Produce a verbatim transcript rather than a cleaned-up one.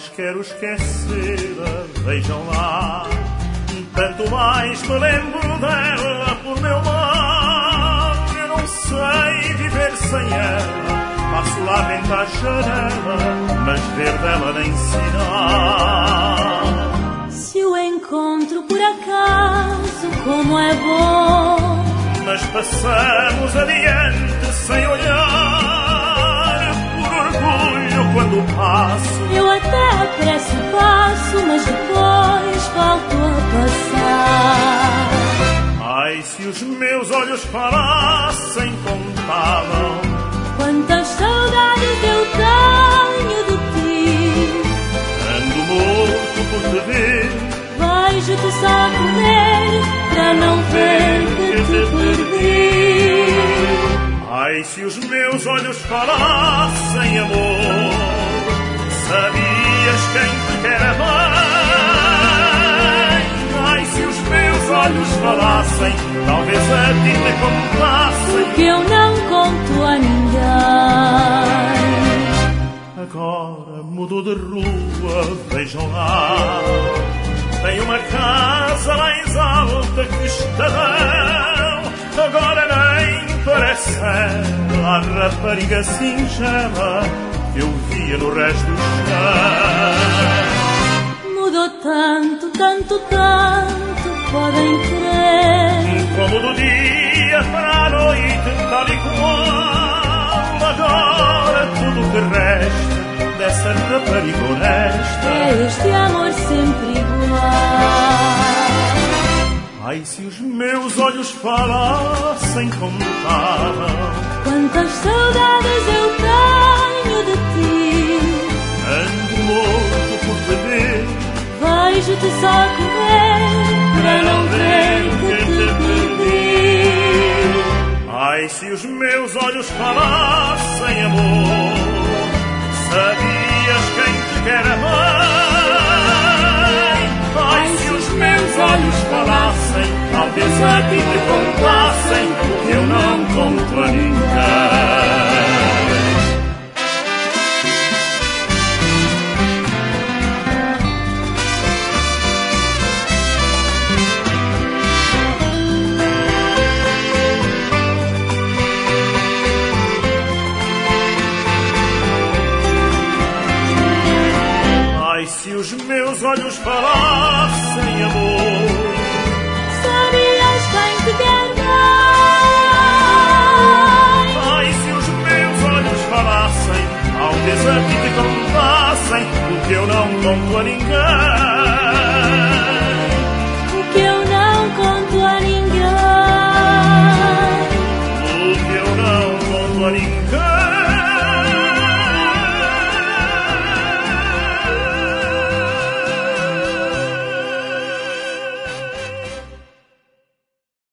mais quero esquecê-la, vejam lá. Tanto mais me lembro dela por meu mal. Eu não sei viver sem ela. Passo lá dentro à janela, mas ver dela nem sinal. Se o encontro por acaso, como é bom. Mas passamos adiante sem olhar. Por orgulho quando passo, eu até apresso o passo, mas depois volto a passar. Ai, se os meus olhos falassem, contavam quantas saudades eu tenho de ti. Ando morto por te ver, vejo-te só correr para não ver que te perdi. Ai, se os meus olhos falassem, amor, sabias quem te quer bem. Ai, se os meus olhos falassem, talvez a ti te contassem que eu não conto a ninguém. Agora mudou de rua, vejam lá. Tem uma casa mais alta que Estadão. Agora nem parece ela a rapariga singela que eu via no resto do chão. Mudou tanto, tanto, tanto, podem crer. Como do dia para a noite, tal e qual. Agora tudo que resta dessa rapariga honesta é este amor sempre igual. Ai, se os meus olhos falassem, contavam quantas saudades eu tenho de ti. Ando morto por te ver, vejo-te só correr para não ver que te perdi. Ai, se os meus olhos falassem, amor, sabias quem te quer bem. Ai, se os meus olhos falassem, talvez a ti te contassem o que eu não conto a ninguém. Se os meus olhos falassem, amor, sabias quem te quer bem. Ai, se os meus olhos falassem, talvez a ti te contassem o que eu não conto a ninguém.